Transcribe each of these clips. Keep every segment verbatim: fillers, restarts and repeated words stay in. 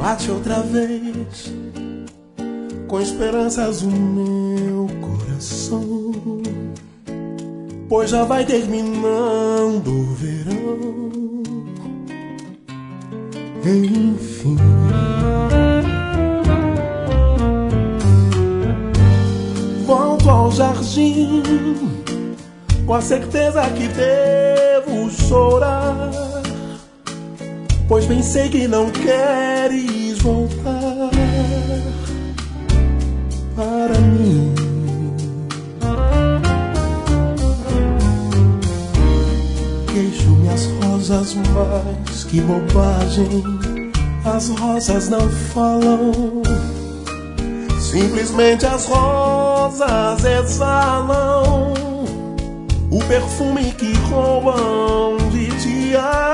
bate outra vez, com esperanças o meu coração, pois já vai terminando o verão. Enfim, volto ao jardim, com a certeza que devo chorar, pois bem sei que não queres voltar para mim. Queixo-me as rosas, mas que bobagem, as rosas não falam, simplesmente as rosas exalam o perfume que roubam de ti.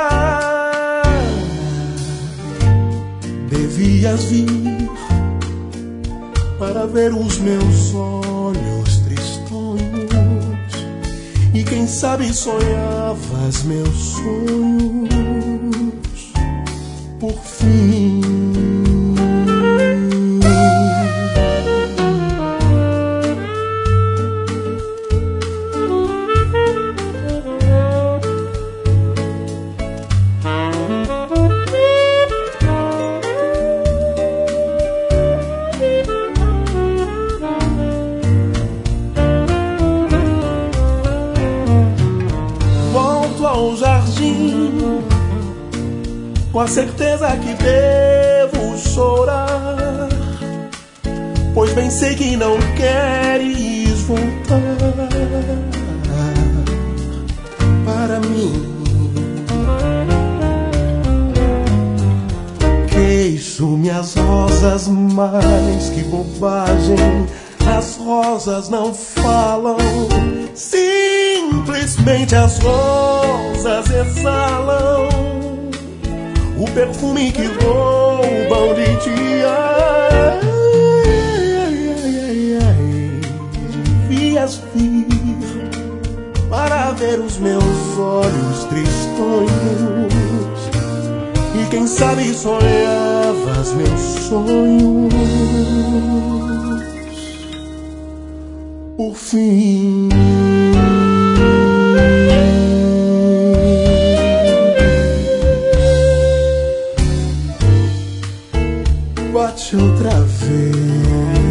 Devias vir para ver os meus olhos tristonhos, e quem sabe sonhavas meus sonhos por fim. Ao jardim, com a certeza que devo chorar, pois bem sei que não queres voltar para mim. Queixo-me as rosas, mas que bobagem, as rosas não falam, simplesmente as rosas exalam o perfume que roubam de ti. Ai, ai, ai, ai. Devias vir para ver os meus olhos tristonhos, e quem sabe sonhavas meus sonhos por fim. Bate outra vez.